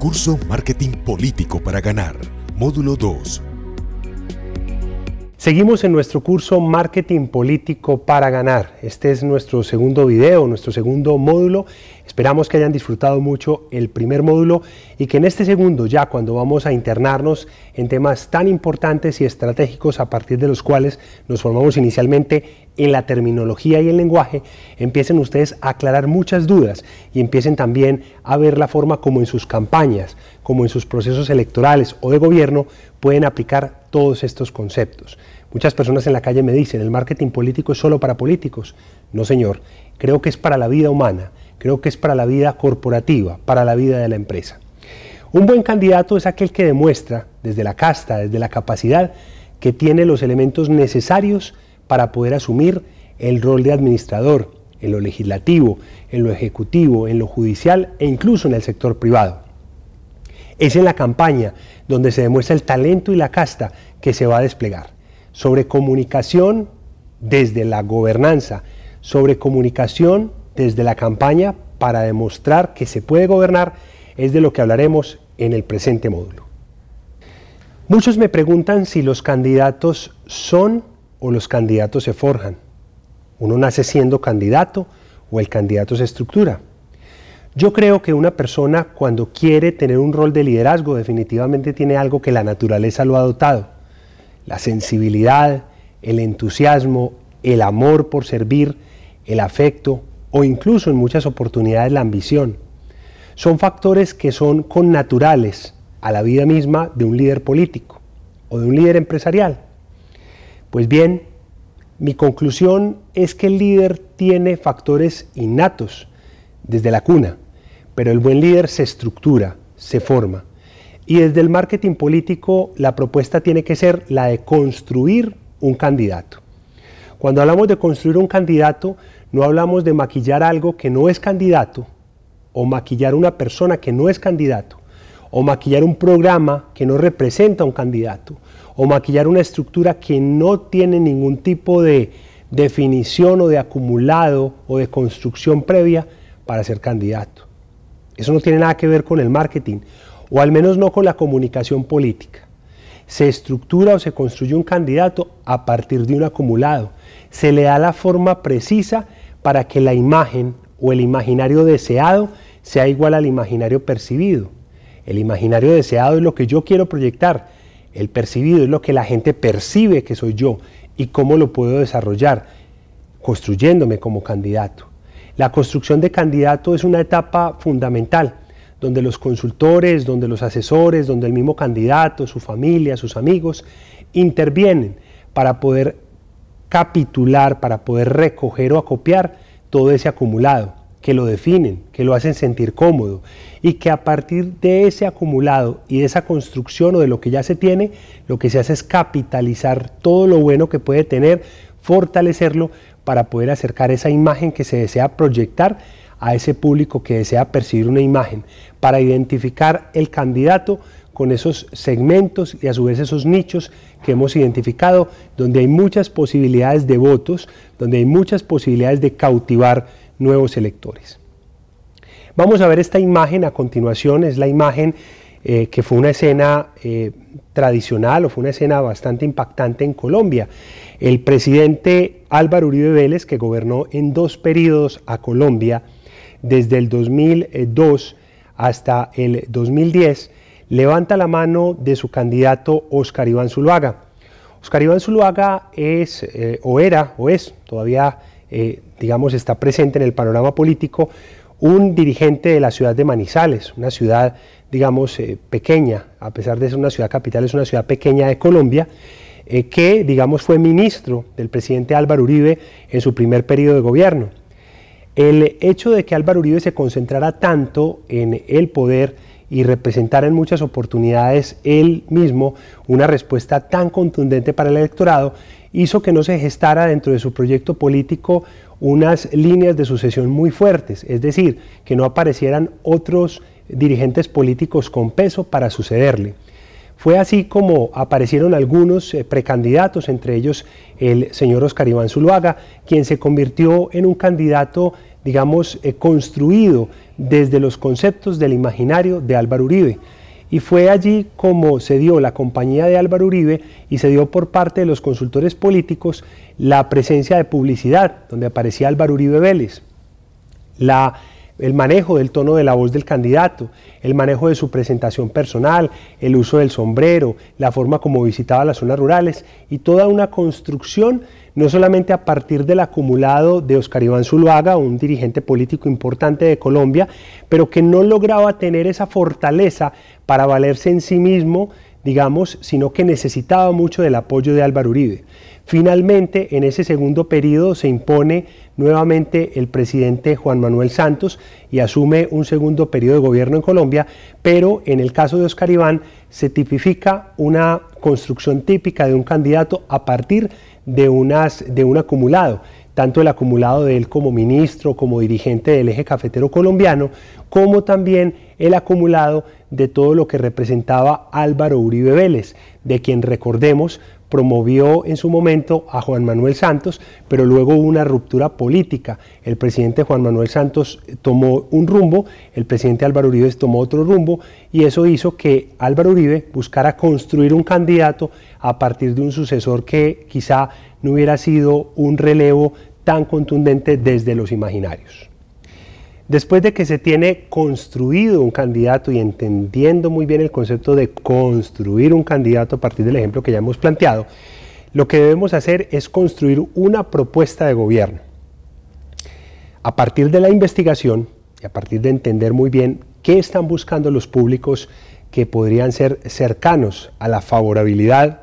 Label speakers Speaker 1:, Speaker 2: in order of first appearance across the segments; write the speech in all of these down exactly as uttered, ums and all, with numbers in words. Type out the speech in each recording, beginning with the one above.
Speaker 1: Curso Marketing Político para Ganar, Módulo dos.
Speaker 2: Seguimos en nuestro curso Marketing Político para Ganar. Este es nuestro segundo video, nuestro segundo módulo. Esperamos que hayan disfrutado mucho el primer módulo y que en este segundo, ya cuando vamos a internarnos en temas tan importantes y estratégicos a partir de los cuales nos formamos inicialmente en la terminología y el lenguaje, empiecen ustedes a aclarar muchas dudas y empiecen también a ver la forma como en sus campañas, como en sus procesos electorales o de gobierno pueden aplicar todos estos conceptos. Muchas personas en la calle me dicen, el marketing político es solo para políticos. No, señor, creo que es para la vida humana, creo que es para la vida corporativa, para la vida de la empresa. Un buen candidato es aquel que demuestra, desde la casta, desde la capacidad, que tiene los elementos necesarios para poder asumir el rol de administrador en lo legislativo, en lo ejecutivo, en lo judicial e incluso en el sector privado. Es en la campaña donde se demuestra el talento y la casta que se va a desplegar. Sobre comunicación desde la gobernanza, sobre comunicación desde la campaña para demostrar que se puede gobernar, es de lo que hablaremos en el presente módulo. Muchos me preguntan si los candidatos son o los candidatos se forjan. ¿Uno nace siendo candidato o el candidato se estructura? Yo creo que una persona cuando quiere tener un rol de liderazgo definitivamente tiene algo que la naturaleza lo ha dotado. La sensibilidad, el entusiasmo, el amor por servir, el afecto o incluso en muchas oportunidades la ambición. Son factores que son connaturales a la vida misma de un líder político o de un líder empresarial. Pues bien, mi conclusión es que el líder tiene factores innatos desde la cuna, pero el buen líder se estructura, se forma. Y desde el marketing político la propuesta tiene que ser la de construir un candidato. Cuando hablamos de construir un candidato, no hablamos de maquillar algo que no es candidato, o maquillar una persona que no es candidato, o maquillar un programa que no representa un candidato, o maquillar una estructura que no tiene ningún tipo de definición o de acumulado o de construcción previa para ser candidato. Eso no tiene nada que ver con el marketing, o al menos no con la comunicación política. Se estructura o se construye un candidato a partir de un acumulado. Se le da la forma precisa para que la imagen o el imaginario deseado sea igual al imaginario percibido. El imaginario deseado es lo que yo quiero proyectar. El percibido es lo que la gente percibe que soy yo y cómo lo puedo desarrollar, construyéndome como candidato. La construcción de candidato es una etapa fundamental, donde los consultores, donde los asesores, donde el mismo candidato, su familia, sus amigos, intervienen para poder capitular, para poder recoger o acopiar todo ese acumulado, que lo definen, que lo hacen sentir cómodo y que a partir de ese acumulado y de esa construcción o de lo que ya se tiene, lo que se hace es capitalizar todo lo bueno que puede tener, fortalecerlo para poder acercar esa imagen que se desea proyectar a ese público que desea percibir una imagen, para identificar el candidato con esos segmentos y a su vez esos nichos que hemos identificado, donde hay muchas posibilidades de votos, donde hay muchas posibilidades de cautivar nuevos electores. Vamos a ver esta imagen a continuación, es la imagen eh, que fue una escena eh, tradicional o fue una escena bastante impactante en Colombia. El presidente Álvaro Uribe Vélez, que gobernó en dos periodos a Colombia, desde el dos mil dos hasta el dos mil diez, levanta la mano de su candidato Óscar Iván Zuluaga. Óscar Iván Zuluaga es, eh, o era, o es, todavía, eh, digamos, está presente en el panorama político, un dirigente de la ciudad de Manizales, una ciudad, digamos, eh, pequeña, a pesar de ser una ciudad capital, es una ciudad pequeña de Colombia, eh, que, digamos, fue ministro del presidente Álvaro Uribe en su primer periodo de gobierno. El hecho de que Álvaro Uribe se concentrara tanto en el poder y representara en muchas oportunidades él mismo una respuesta tan contundente para el electorado, hizo que no se gestara dentro de su proyecto político unas líneas de sucesión muy fuertes, es decir, que no aparecieran otros dirigentes políticos con peso para sucederle. Fue así como aparecieron algunos eh, precandidatos, entre ellos el señor Óscar Iván Zuluaga, quien se convirtió en un candidato digamos, eh, construido desde los conceptos del imaginario de Álvaro Uribe. Y fue allí como se dio la compañía de Álvaro Uribe y se dio por parte de los consultores políticos la presencia de publicidad, donde aparecía Álvaro Uribe Vélez, la, el manejo del tono de la voz del candidato, el manejo de su presentación personal, el uso del sombrero, la forma como visitaba las zonas rurales y toda una construcción no solamente a partir del acumulado de Óscar Iván Zuluaga, un dirigente político importante de Colombia, pero que no lograba tener esa fortaleza para valerse en sí mismo, digamos, sino que necesitaba mucho del apoyo de Álvaro Uribe. Finalmente, en ese segundo periodo se impone nuevamente el presidente Juan Manuel Santos y asume un segundo periodo de gobierno en Colombia, pero en el caso de Óscar Iván se tipifica una construcción típica de un candidato a partir de, unas, de un acumulado, tanto el acumulado de él como ministro, como dirigente del eje cafetero colombiano, como también el acumulado de todo lo que representaba Álvaro Uribe Vélez, de quien recordemos promovió en su momento a Juan Manuel Santos, pero luego hubo una ruptura política. El presidente Juan Manuel Santos tomó un rumbo, el presidente Álvaro Uribe tomó otro rumbo, y eso hizo que Álvaro Uribe buscara construir un candidato a partir de un sucesor que quizá no hubiera sido un relevo tan contundente desde los imaginarios. Después de que se tiene construido un candidato y entendiendo muy bien el concepto de construir un candidato a partir del ejemplo que ya hemos planteado, lo que debemos hacer es construir una propuesta de gobierno. A partir de la investigación y a partir de entender muy bien qué están buscando los públicos que podrían ser cercanos a la favorabilidad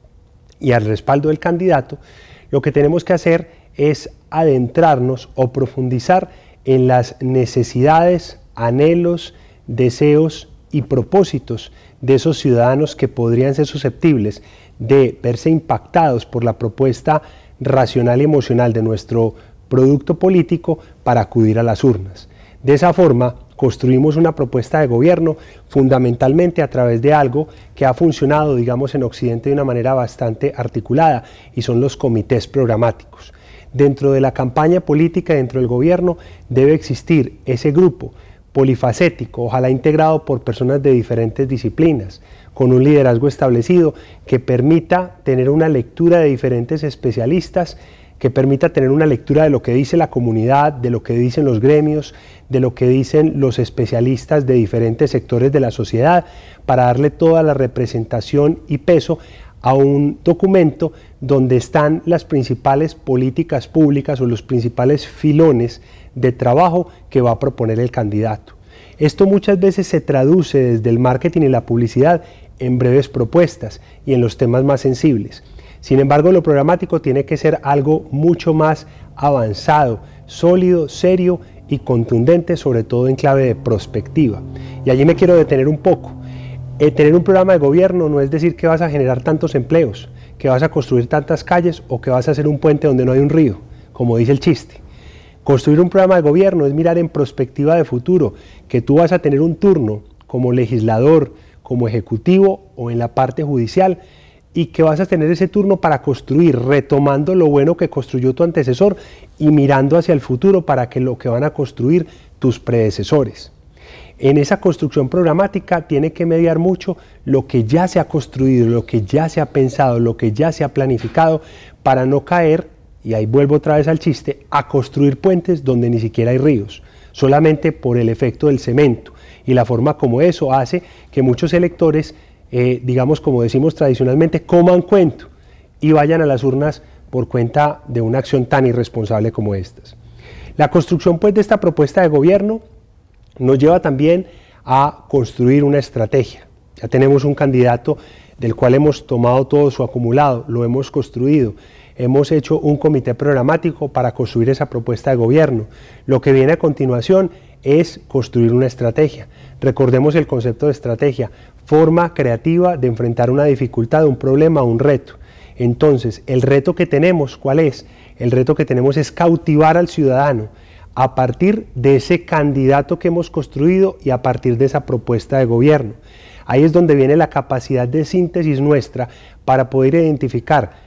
Speaker 2: y al respaldo del candidato, lo que tenemos que hacer es adentrarnos o profundizar en las necesidades, anhelos, deseos y propósitos de esos ciudadanos que podrían ser susceptibles de verse impactados por la propuesta racional y emocional de nuestro producto político para acudir a las urnas. De esa forma, construimos una propuesta de gobierno fundamentalmente a través de algo que ha funcionado, digamos, en Occidente de una manera bastante articulada, y son los comités programáticos. Dentro de la campaña política, dentro del gobierno, debe existir ese grupo polifacético, ojalá integrado por personas de diferentes disciplinas, con un liderazgo establecido que permita tener una lectura de diferentes especialistas, que permita tener una lectura de lo que dice la comunidad, de lo que dicen los gremios, de lo que dicen los especialistas de diferentes sectores de la sociedad, para darle toda la representación y peso a un documento donde están las principales políticas públicas o los principales filones de trabajo que va a proponer el candidato. Esto muchas veces se traduce desde el marketing y la publicidad en breves propuestas y en los temas más sensibles. Sin embargo, lo programático tiene que ser algo mucho más avanzado, sólido, serio y contundente, sobre todo en clave de prospectiva. Y allí me quiero detener un poco. Eh, tener un programa de gobierno no es decir que vas a generar tantos empleos, que vas a construir tantas calles o que vas a hacer un puente donde no hay un río, como dice el chiste. Construir un programa de gobierno es mirar en perspectiva de futuro, que tú vas a tener un turno como legislador, como ejecutivo o en la parte judicial, y que vas a tener ese turno para construir, retomando lo bueno que construyó tu antecesor y mirando hacia el futuro para que lo que van a construir tus predecesores. En esa construcción programática tiene que mediar mucho lo que ya se ha construido, lo que ya se ha pensado, lo que ya se ha planificado, para no caer, y ahí vuelvo otra vez al chiste, a construir puentes donde ni siquiera hay ríos, solamente por el efecto del cemento y la forma como eso hace que muchos electores, eh, digamos como decimos tradicionalmente, coman cuento y vayan a las urnas por cuenta de una acción tan irresponsable como estas. La construcción pues de esta propuesta de gobierno nos lleva también a construir una estrategia. Ya tenemos un candidato del cual hemos tomado todo su acumulado, lo hemos construido, hemos hecho un comité programático para construir esa propuesta de gobierno. Lo que viene a continuación es construir una estrategia. Recordemos el concepto de estrategia, forma creativa de enfrentar una dificultad, un problema, un reto. Entonces, el reto que tenemos, ¿cuál es? El reto que tenemos es cautivar al ciudadano a partir de ese candidato que hemos construido y a partir de esa propuesta de gobierno. Ahí es donde viene la capacidad de síntesis nuestra para poder identificar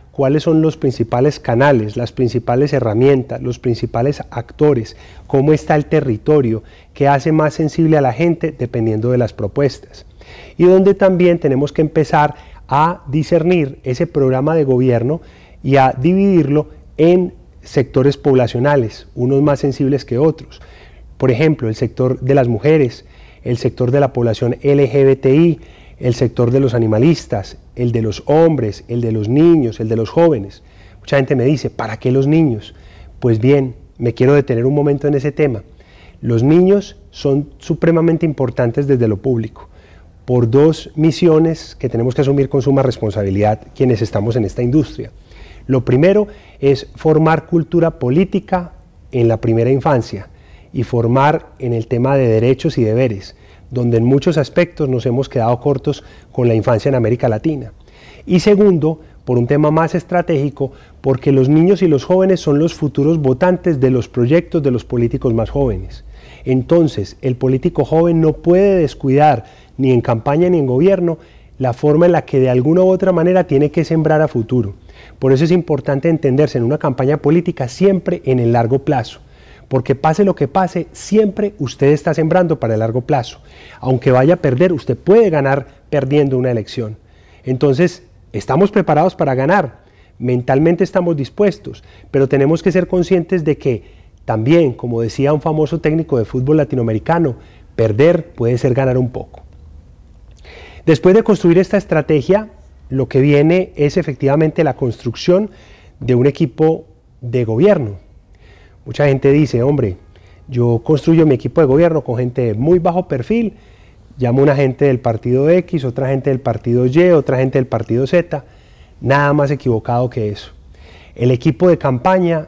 Speaker 2: cuáles son los principales canales, las principales herramientas, los principales actores, cómo está el territorio, qué hace más sensible a la gente dependiendo de las propuestas. Y donde también tenemos que empezar a discernir ese programa de gobierno y a dividirlo en sectores poblacionales, unos más sensibles que otros. Por ejemplo, el sector de las mujeres, el sector de la población L G B T I, el sector de los animalistas, el de los hombres, el de los niños, el de los jóvenes. Mucha gente me dice, ¿para qué los niños? Pues bien, me quiero detener un momento en ese tema. Los niños son supremamente importantes desde lo público, por dos misiones que tenemos que asumir con suma responsabilidad quienes estamos en esta industria. Lo primero es formar cultura política en la primera infancia y formar en el tema de derechos y deberes, donde en muchos aspectos nos hemos quedado cortos con la infancia en América Latina. Y segundo, por un tema más estratégico, porque los niños y los jóvenes son los futuros votantes de los proyectos de los políticos más jóvenes. Entonces, el político joven no puede descuidar, ni en campaña ni en gobierno, la forma en la que de alguna u otra manera tiene que sembrar a futuro. Por eso es importante entenderse en una campaña política siempre en el largo plazo. Porque pase lo que pase, siempre usted está sembrando para el largo plazo. Aunque vaya a perder, usted puede ganar perdiendo una elección. Entonces, estamos preparados para ganar, mentalmente estamos dispuestos, pero tenemos que ser conscientes de que también, como decía un famoso técnico de fútbol latinoamericano, perder puede ser ganar un poco. Después de construir esta estrategia, lo que viene es efectivamente la construcción de un equipo de gobierno. Mucha gente dice, hombre, yo construyo mi equipo de gobierno con gente de muy bajo perfil, llamo a una gente del partido X, otra gente del partido Y, otra gente del partido Z, nada más equivocado que eso. El equipo de campaña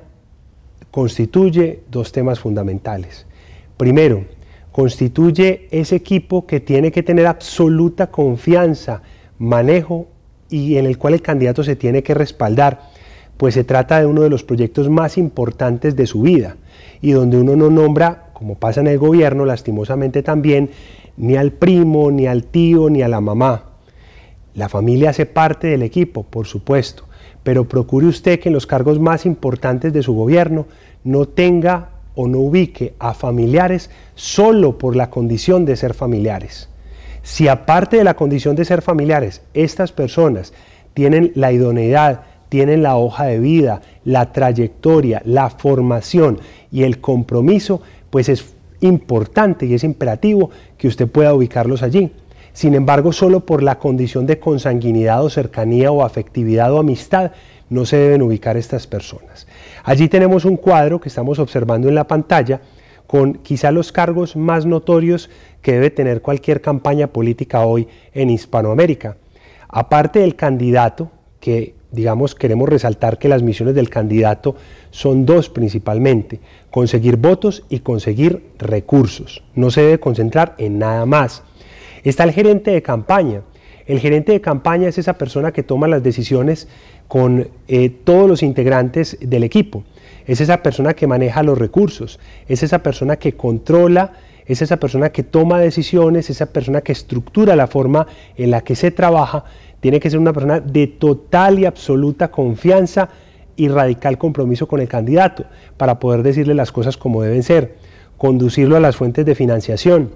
Speaker 2: constituye dos temas fundamentales. Primero, constituye ese equipo que tiene que tener absoluta confianza, manejo y en el cual el candidato se tiene que respaldar, pues se trata de uno de los proyectos más importantes de su vida y donde uno no nombra, como pasa en el gobierno, lastimosamente también, ni al primo, ni al tío, ni a la mamá. La familia hace parte del equipo, por supuesto, pero procure usted que en los cargos más importantes de su gobierno no tenga o no ubique a familiares solo por la condición de ser familiares. Si aparte de la condición de ser familiares, estas personas tienen la idoneidad, tienen la hoja de vida, la trayectoria, la formación y el compromiso, pues es importante y es imperativo que usted pueda ubicarlos allí. Sin embargo, solo por la condición de consanguinidad o cercanía o afectividad o amistad, no se deben ubicar estas personas. Allí tenemos un cuadro que estamos observando en la pantalla con quizá los cargos más notorios que debe tener cualquier campaña política hoy en Hispanoamérica. Aparte del candidato, que digamos queremos resaltar que las misiones del candidato son dos principalmente, conseguir votos y conseguir recursos. No se debe concentrar en nada más. Está el gerente de campaña. El gerente de campaña es esa persona que toma las decisiones con eh, todos los integrantes del equipo. Es esa persona que maneja los recursos, es esa persona que controla, es esa persona que toma decisiones, es esa persona que estructura la forma en la que se trabaja. Tiene que ser una persona de total y absoluta confianza y radical compromiso con el candidato para poder decirle las cosas como deben ser, conducirlo a las fuentes de financiación,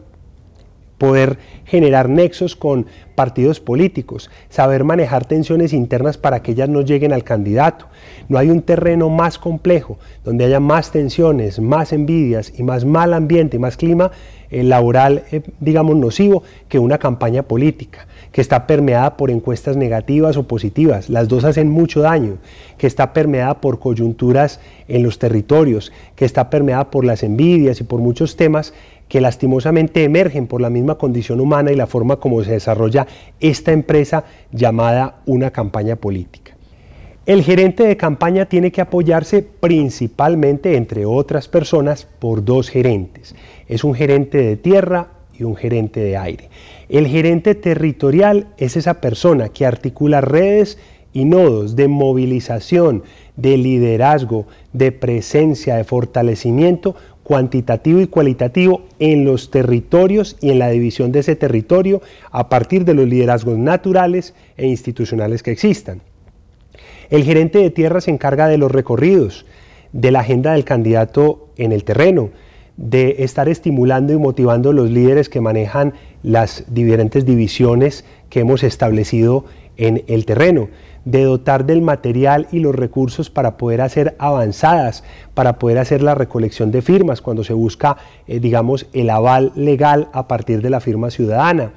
Speaker 2: poder generar nexos con partidos políticos, saber manejar tensiones internas para que ellas no lleguen al candidato. No hay un terreno más complejo, donde haya más tensiones, más envidias y más mal ambiente y más clima eh, laboral, eh, digamos, nocivo, que una campaña política, que está permeada por encuestas negativas o positivas, las dos hacen mucho daño, que está permeada por coyunturas en los territorios, que está permeada por las envidias y por muchos temas que lastimosamente emergen por la misma condición humana y la forma como se desarrolla esta empresa llamada una campaña política. El gerente de campaña tiene que apoyarse principalmente, entre otras personas, por dos gerentes. Es un gerente de tierra y un gerente de aire. El gerente territorial es esa persona que articula redes y nodos de movilización, de liderazgo, de presencia, de fortalecimiento cuantitativo y cualitativo en los territorios y en la división de ese territorio a partir de los liderazgos naturales e institucionales que existan. El gerente de tierra se encarga de los recorridos, de la agenda del candidato en el terreno, de estar estimulando y motivando a los líderes que manejan las diferentes divisiones que hemos establecido en el terreno, de dotar del material y los recursos para poder hacer avanzadas, para poder hacer la recolección de firmas cuando se busca, eh, digamos, el aval legal a partir de la firma ciudadana,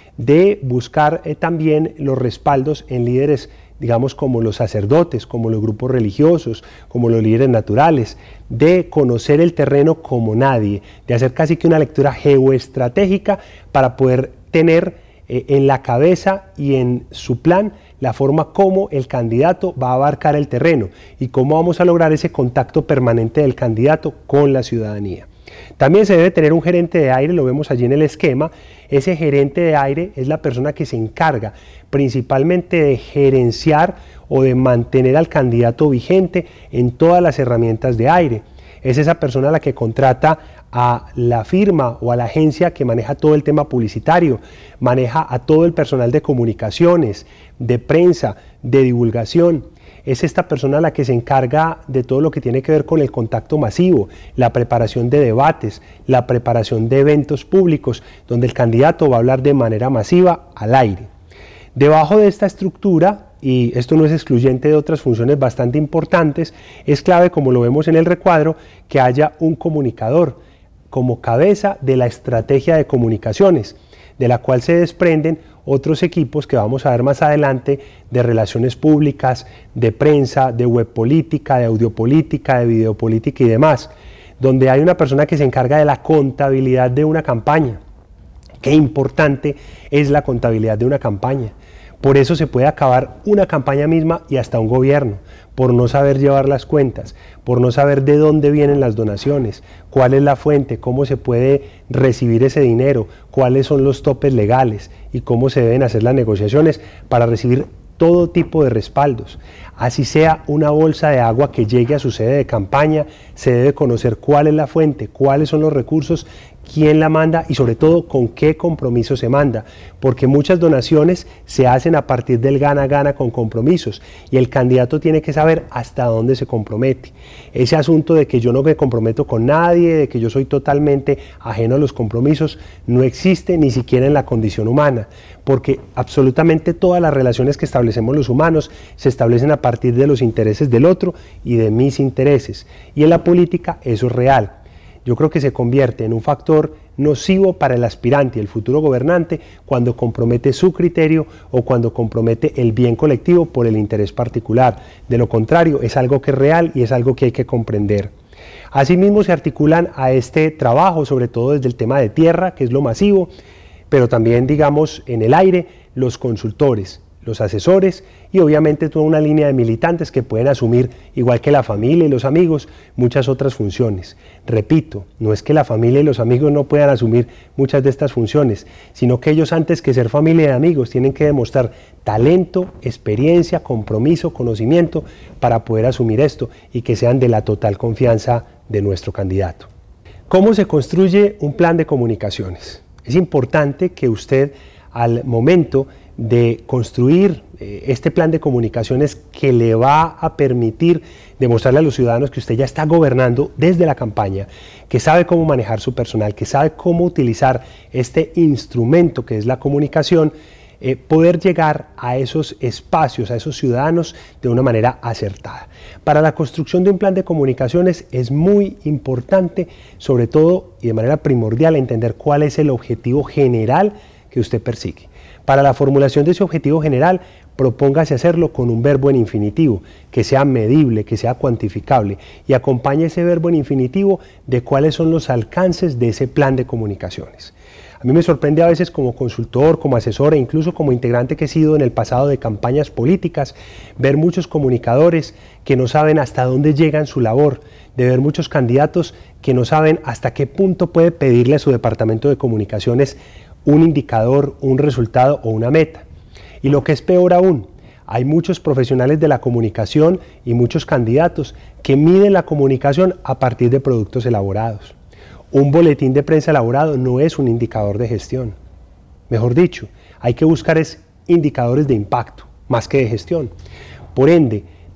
Speaker 2: de buscar eh, también los respaldos en líderes, digamos, como los sacerdotes, como los grupos religiosos, como los líderes naturales, de conocer el terreno como nadie, de hacer casi que una lectura geoestratégica para poder tener eh, en la cabeza y en su plan la forma como el candidato va a abarcar el terreno y cómo vamos a lograr ese contacto permanente del candidato con la ciudadanía. También se debe tener un gerente de aire, lo vemos allí en el esquema. Ese gerente de aire es la persona que se encarga principalmente de gerenciar o de mantener al candidato vigente en todas las herramientas de aire. Es esa persona la que contrata a la firma o a la agencia que maneja todo el tema publicitario, maneja a todo el personal de comunicaciones, de prensa, de divulgación. Es esta persona la que se encarga de todo lo que tiene que ver con el contacto masivo, la preparación de debates, la preparación de eventos públicos, donde el candidato va a hablar de manera masiva al aire. Debajo de esta estructura, y esto no es excluyente de otras funciones bastante importantes, es clave, como lo vemos en el recuadro, que haya un comunicador como cabeza de la estrategia de comunicaciones, de la cual se desprenden otros equipos que vamos a ver más adelante de relaciones públicas, de prensa, de web política, de audiopolítica, de videopolítica y demás, donde hay una persona que se encarga de la contabilidad de una campaña. Qué importante es la contabilidad de una campaña. Por eso se puede acabar una campaña misma y hasta un gobierno, por no saber llevar las cuentas, por no saber de dónde vienen las donaciones, cuál es la fuente, cómo se puede recibir ese dinero, cuáles son los topes legales y cómo se deben hacer las negociaciones para recibir todo tipo de respaldos. Así sea una bolsa de agua que llegue a su sede de campaña, se debe conocer cuál es la fuente, cuáles son los recursos, quién la manda y sobre todo con qué compromiso se manda, porque muchas donaciones se hacen a partir del gana-gana con compromisos y el candidato tiene que saber hasta dónde se compromete. Ese asunto de que yo no me comprometo con nadie, de que yo soy totalmente ajeno a los compromisos, no existe ni siquiera en la condición humana, porque absolutamente todas las relaciones que establecemos los humanos se establecen a partir de los intereses del otro y de mis intereses, y en la política eso es real. Yo creo que se convierte en un factor nocivo para el aspirante y el futuro gobernante cuando compromete su criterio o cuando compromete el bien colectivo por el interés particular. De lo contrario, es algo que es real y es algo que hay que comprender. Asimismo, se articulan a este trabajo, sobre todo desde el tema de tierra, que es lo masivo, pero también, digamos, en el aire, los consultores, los asesores y obviamente toda una línea de militantes que pueden asumir, igual que la familia y los amigos, muchas otras funciones. Repito, no es que la familia y los amigos no puedan asumir muchas de estas funciones, sino que ellos, antes que ser familia y amigos, tienen que demostrar talento, experiencia, compromiso, conocimiento para poder asumir esto y que sean de la total confianza de nuestro candidato. ¿Cómo se construye un plan de comunicaciones? Es importante que usted, al momento de construir eh, este plan de comunicaciones que le va a permitir demostrarle a los ciudadanos que usted ya está gobernando desde la campaña, que sabe cómo manejar su personal, que sabe cómo utilizar este instrumento que es la comunicación, eh, poder llegar a esos espacios, a esos ciudadanos de una manera acertada. Para la construcción de un plan de comunicaciones es muy importante, sobre todo y de manera primordial, entender cuál es el objetivo general que usted persigue. Para la formulación de ese objetivo general, propóngase hacerlo con un verbo en infinitivo, que sea medible, que sea cuantificable, y acompañe ese verbo en infinitivo de cuáles son los alcances de ese plan de comunicaciones. A mí me sorprende a veces como consultor, como asesor e incluso como integrante que he sido en el pasado de campañas políticas, ver muchos comunicadores que no saben hasta dónde llegan su labor, de ver muchos candidatos que no saben hasta qué punto puede pedirle a su departamento de comunicaciones un indicador, un resultado o una meta. Y lo que es peor aún, hay muchos profesionales de la comunicación y muchos candidatos que miden la comunicación a partir de productos elaborados. Un boletín de prensa elaborado no es un indicador de gestión. Mejor dicho, hay que buscar es indicadores de impacto, más que de gestión. Por ende,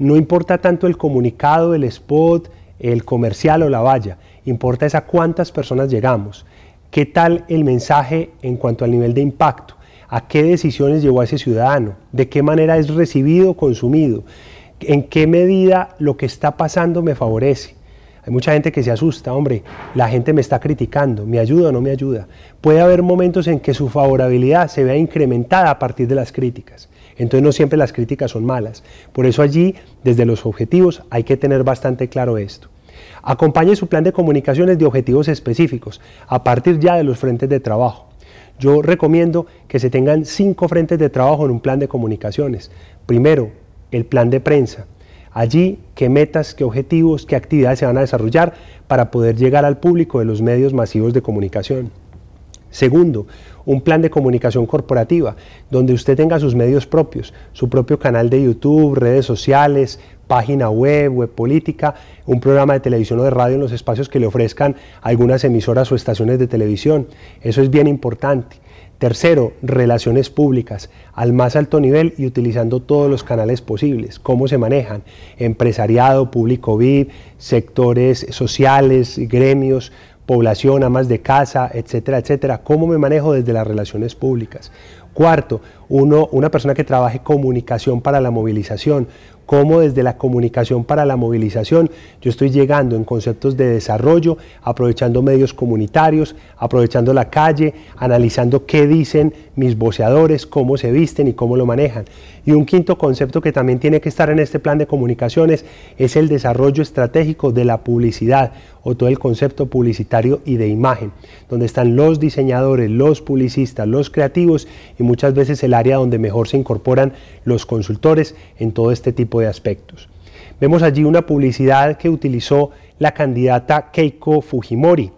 Speaker 2: No importa tanto el comunicado, el spot, el comercial o la valla, importa es a cuántas personas llegamos, qué tal el mensaje en cuanto al nivel de impacto, a qué decisiones llevó a ese ciudadano, de qué manera es recibido o consumido, en qué medida lo que está pasando me favorece. Hay mucha gente que se asusta, hombre, la gente me está criticando, ¿me ayuda o no me ayuda? Puede haber momentos en que su favorabilidad se vea incrementada a partir de las críticas. Entonces no siempre las críticas son malas. Por eso allí, desde los objetivos, hay que tener bastante claro esto. Acompañe su plan de comunicaciones de objetivos específicos, a partir ya de los frentes de trabajo. Yo recomiendo que se tengan cinco frentes de trabajo en un plan de comunicaciones. Primero, el plan de prensa. Allí, qué metas, qué objetivos, qué actividades se van a desarrollar para poder llegar al público de los medios masivos de comunicación. Segundo, un plan de comunicación corporativa, donde usted tenga sus medios propios, su propio canal de YouTube, redes sociales, página web, web política, un programa de televisión o de radio en los espacios que le ofrezcan algunas emisoras o estaciones de televisión. Eso es bien importante. Tercero, relaciones públicas, al más alto nivel y utilizando todos los canales posibles. ¿Cómo se manejan? Empresariado, público V I P, sectores sociales, gremios, población, amas de casa, etcétera, etcétera. ¿Cómo me manejo desde las relaciones públicas? Cuarto, uno, una persona que trabaje comunicación para la movilización. Cómo desde la comunicación para la movilización yo estoy llegando en conceptos de desarrollo, aprovechando medios comunitarios, aprovechando la calle, analizando qué dicen mis voceadores, cómo se visten y cómo lo manejan. Y un quinto concepto que también tiene que estar en este plan de comunicaciones es el desarrollo estratégico de la publicidad o todo el concepto publicitario y de imagen, donde están los diseñadores, los publicistas, los creativos y muchas veces el área donde mejor se incorporan los consultores en todo este tipo de aspectos. Vemos allí una publicidad que utilizó la candidata Keiko Fujimori,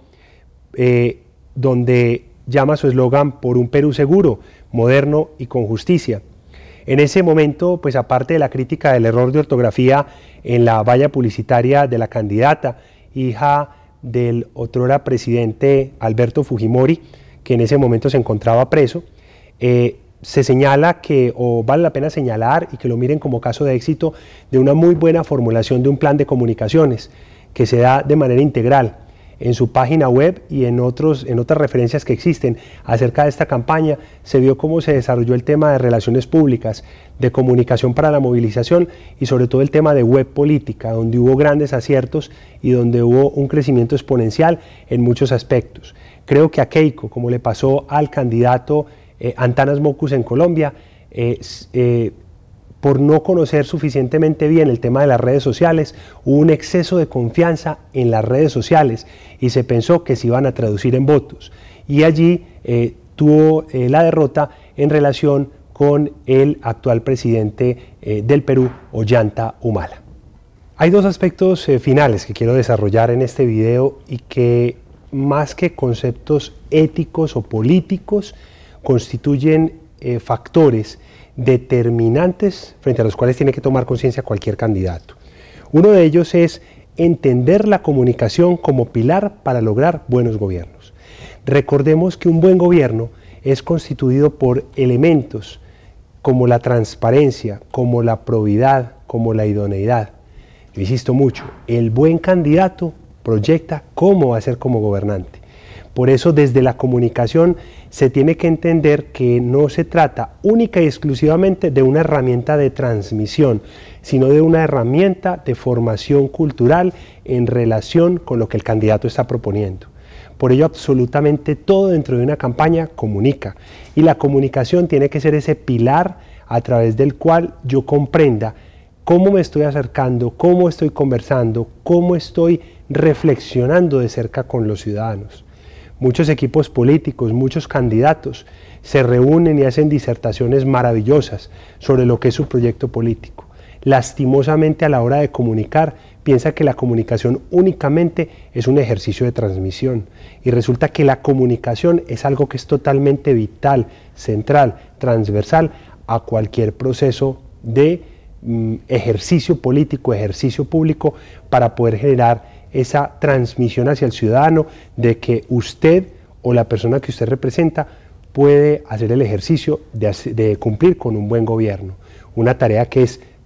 Speaker 2: eh, donde llama su eslogan por un Perú seguro, moderno y con justicia. En ese momento, pues aparte de la crítica del error de ortografía en la valla publicitaria de la candidata, hija del otrora presidente Alberto Fujimori, que en ese momento se encontraba preso, eh, se señala que, o vale la pena señalar y que lo miren como caso de éxito, de una muy buena formulación de un plan de comunicaciones que se da de manera integral en su página web y en, otros, en otras referencias que existen acerca de esta campaña. Se vio cómo se desarrolló el tema de relaciones públicas, de comunicación para la movilización y sobre todo el tema de web política, donde hubo grandes aciertos y donde hubo un crecimiento exponencial en muchos aspectos. Creo que a Keiko, como le pasó al candidato eh, Antanas Mockus en Colombia, eh, eh, por no conocer suficientemente bien el tema de las redes sociales, hubo un exceso de confianza en las redes sociales y se pensó que se iban a traducir en votos. Y allí eh, tuvo eh, la derrota en relación con el actual presidente eh, del Perú, Ollanta Humala. Hay dos aspectos eh, finales que quiero desarrollar en este video y que más que conceptos éticos o políticos constituyen eh, factores determinantes frente a los cuales tiene que tomar conciencia cualquier candidato. Uno de ellos es entender la comunicación como pilar para lograr buenos gobiernos. Recordemos que un buen gobierno es constituido por elementos como la transparencia, como la probidad, como la idoneidad. Yo insisto mucho, el buen candidato proyecta cómo va a ser como gobernante. Por eso desde la comunicación se tiene que entender que no se trata única y exclusivamente de una herramienta de transmisión, sino de una herramienta de formación cultural en relación con lo que el candidato está proponiendo. Por ello absolutamente todo dentro de una campaña comunica y la comunicación tiene que ser ese pilar a través del cual yo comprenda cómo me estoy acercando, cómo estoy conversando, cómo estoy reflexionando de cerca con los ciudadanos. Muchos equipos políticos, muchos candidatos se reúnen y hacen disertaciones maravillosas sobre lo que es su proyecto político. Lastimosamente a la hora de comunicar, piensa que la comunicación únicamente es un ejercicio de transmisión y resulta que la comunicación es algo que es totalmente vital, central, transversal a cualquier proceso de mm, ejercicio político, ejercicio público para poder generar esa transmisión hacia el ciudadano de que usted o la persona que usted representa puede hacer el ejercicio de, de cumplir con un buen gobierno, una tarea que es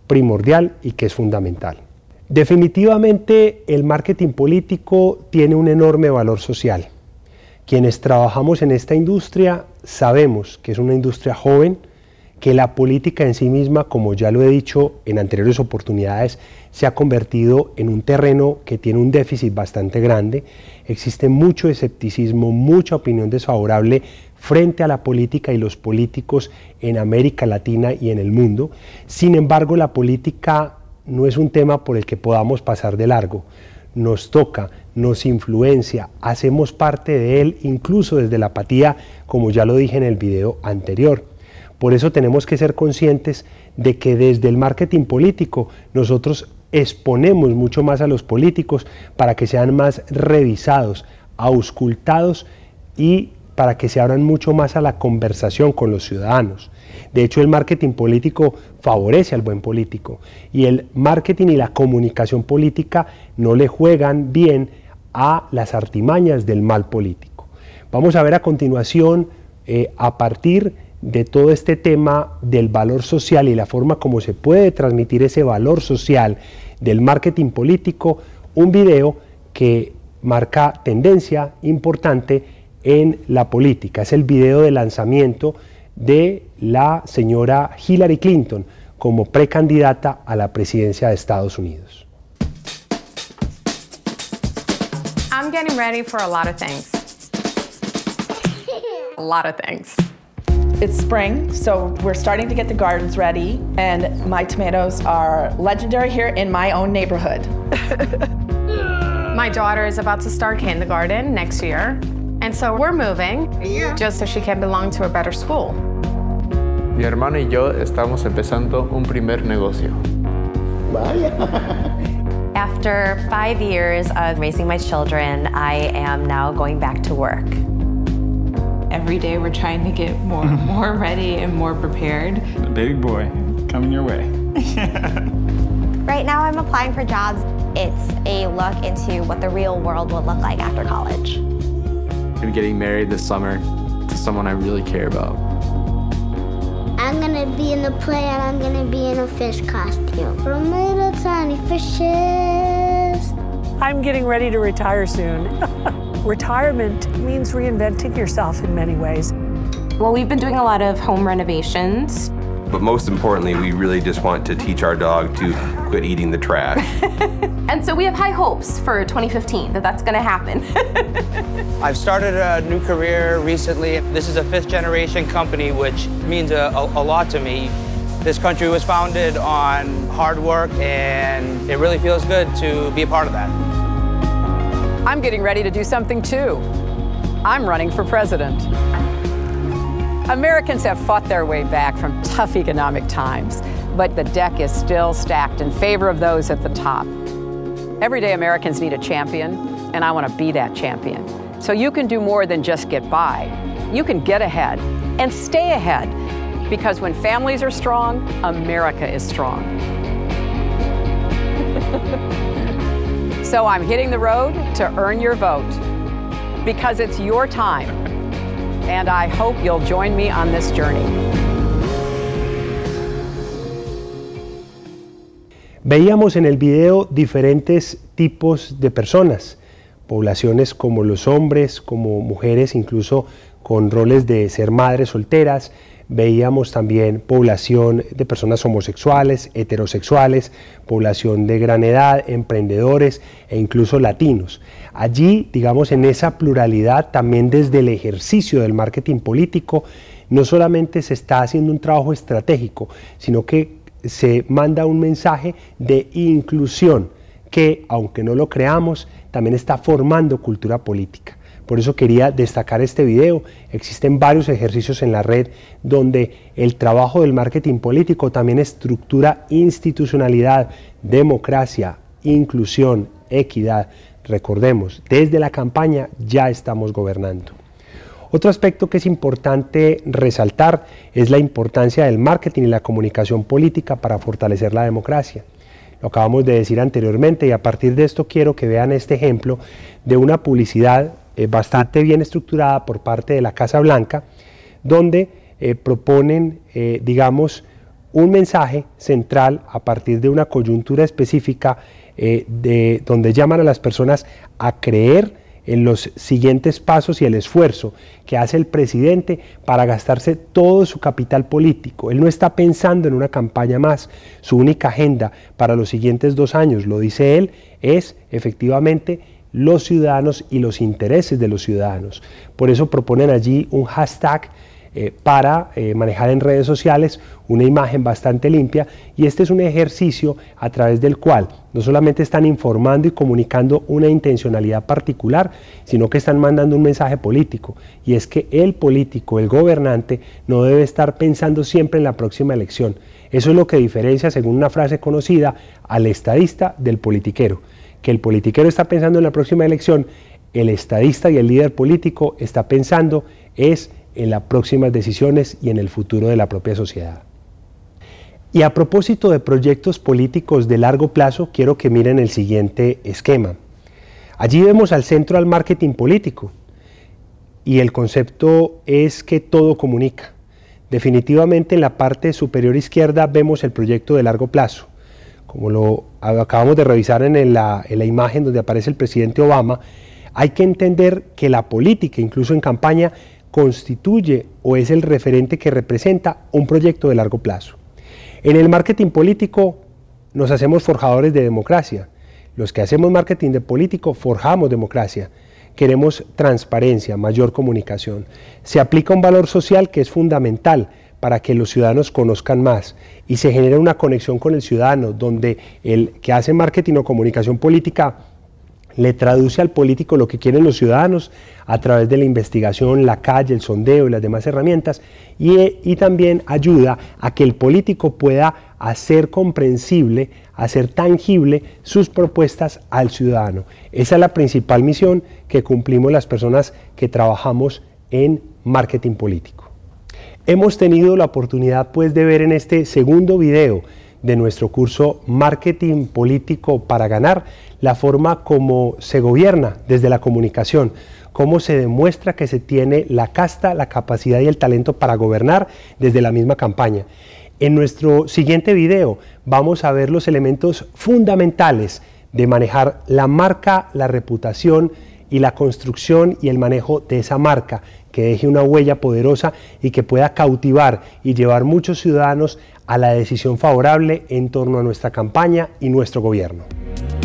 Speaker 2: primordial y que es fundamental. Definitivamente el marketing político tiene un enorme valor social. Quienes trabajamos en esta industria sabemos que es una industria joven, que la política en sí misma, como ya lo he dicho en anteriores oportunidades, se ha convertido en un terreno que tiene un déficit bastante grande. Existe mucho escepticismo, mucha opinión desfavorable frente a la política y los políticos en América Latina y en el mundo. Sin embargo, la política no es un tema por el que podamos pasar de largo. Nos toca, nos influencia, hacemos parte de él, incluso desde la apatía, como ya lo dije en el video anterior. Por eso tenemos que ser conscientes de que desde el marketing político nosotros exponemos mucho más a los políticos para que sean más revisados, auscultados y para que se abran mucho más a la conversación con los ciudadanos. De hecho, el marketing político favorece al buen político y el marketing y la comunicación política no le juegan bien a las artimañas del mal político. Vamos a ver a continuación, eh, a partir de todo este tema del valor social y la forma como se puede transmitir ese valor social del marketing político, un video que marca tendencia importante en la política. Es el video de lanzamiento de la señora Hillary Clinton como precandidata a la presidencia de Estados Unidos.
Speaker 3: I'm getting ready for a lot of things. A lot of things.
Speaker 4: It's spring, so we're starting to get the gardens ready, and my tomatoes are legendary here in my own neighborhood.
Speaker 3: My daughter is about to start kindergarten next year, and so we're moving just so she can belong to a better school.
Speaker 5: Mi hermano y yo estamos empezando un primer negocio.
Speaker 6: Vaya. After five years of raising my children, I am now going back to work.
Speaker 7: Every day we're trying to get more, more ready and more prepared.
Speaker 8: The baby boy coming your way.
Speaker 9: Right now I'm applying for jobs. It's a look into what the real world will look like after college.
Speaker 5: I'm getting married this summer to someone I really care about.
Speaker 10: I'm gonna be in a play and I'm gonna be in a fish costume. From little tiny fishes.
Speaker 11: I'm getting ready to retire soon. Retirement means reinventing yourself in many ways.
Speaker 12: Well, we've been doing a lot of home renovations.
Speaker 13: But most importantly, we really just want to teach our dog to quit eating the trash.
Speaker 12: And so we have high hopes for twenty fifteen that that's gonna happen.
Speaker 14: I've started a new career recently. This is a fifth generation company, which means a, a, a lot to me. This country was founded on hard work, and it really feels good to be a part of that.
Speaker 15: I'm getting ready to do something too. I'm running for president. Americans have fought their way back from tough economic times, but the deck is still stacked in favor of those at the top. Everyday Americans need a champion, and I want to be that champion. So you can do more than just get by. You can get ahead and stay ahead, because when families are strong, America is strong. So I'm hitting the road to earn your vote, because it's your time, and I hope you'll join me on this journey.
Speaker 2: Veíamos en el video diferentes tipos de personas, poblaciones como los hombres, como mujeres, incluso con roles de ser madres solteras. Veíamos también población de personas homosexuales, heterosexuales, población de gran edad, emprendedores e incluso latinos. Allí, digamos, en esa pluralidad, también desde el ejercicio del marketing político, no solamente se está haciendo un trabajo estratégico, sino que se manda un mensaje de inclusión que, aunque no lo creamos, también está formando cultura política. Por eso quería destacar este video. Existen varios ejercicios en la red donde el trabajo del marketing político también estructura institucionalidad, democracia, inclusión, equidad. Recordemos, desde la campaña ya estamos gobernando. Otro aspecto que es importante resaltar es la importancia del marketing y la comunicación política para fortalecer la democracia. Lo acabamos de decir anteriormente y a partir de esto quiero que vean este ejemplo de una publicidad eh, bastante bien estructurada por parte de la Casa Blanca, donde eh, proponen, eh, digamos, un mensaje central a partir de una coyuntura específica eh, de, donde llaman a las personas a creer en los siguientes pasos y el esfuerzo que hace el presidente para gastarse todo su capital político. Él no está pensando en una campaña más. Su única agenda para los siguientes dos años, lo dice él, es efectivamente los ciudadanos y los intereses de los ciudadanos. Por eso proponen allí un hashtag eh, para eh, manejar en redes sociales una imagen bastante limpia, y este es un ejercicio a través del cual no solamente están informando y comunicando una intencionalidad particular, sino que están mandando un mensaje político, y es que el político, el gobernante, no debe estar pensando siempre en la próxima elección. Eso es lo que diferencia, según una frase conocida, al estadista del politiquero. Que el politiquero está pensando en la próxima elección, el estadista y el líder político está pensando es en las próximas decisiones y en el futuro de la propia sociedad. Y a propósito de proyectos políticos de largo plazo, quiero que miren el siguiente esquema. Allí vemos al centro al marketing político, y el concepto es que todo comunica. Definitivamente en la parte superior izquierda vemos el proyecto de largo plazo. Como lo acabamos de revisar en la, en la imagen donde aparece el presidente Obama, hay que entender que la política, incluso en campaña, constituye o es el referente que representa un proyecto de largo plazo. En el marketing político nos hacemos forjadores de democracia. Los que hacemos marketing de político forjamos democracia. Queremos transparencia, mayor comunicación. Se aplica un valor social que es fundamental para que los ciudadanos conozcan más, y se genera una conexión con el ciudadano, donde el que hace marketing o comunicación política le traduce al político lo que quieren los ciudadanos a través de la investigación, la calle, el sondeo y las demás herramientas, y, y también ayuda a que el político pueda hacer comprensible, hacer tangible sus propuestas al ciudadano. Esa es la principal misión que cumplimos las personas que trabajamos en marketing político. Hemos tenido la oportunidad pues de ver en este segundo video de nuestro curso Marketing Político para Ganar la forma como se gobierna desde la comunicación, cómo se demuestra que se tiene la casta, la capacidad y el talento para gobernar desde la misma campaña. En nuestro siguiente video vamos a ver los elementos fundamentales de manejar la marca, la reputación y la construcción y el manejo de esa marca, que deje una huella poderosa y que pueda cautivar y llevar muchos ciudadanos a la decisión favorable en torno a nuestra campaña y nuestro gobierno.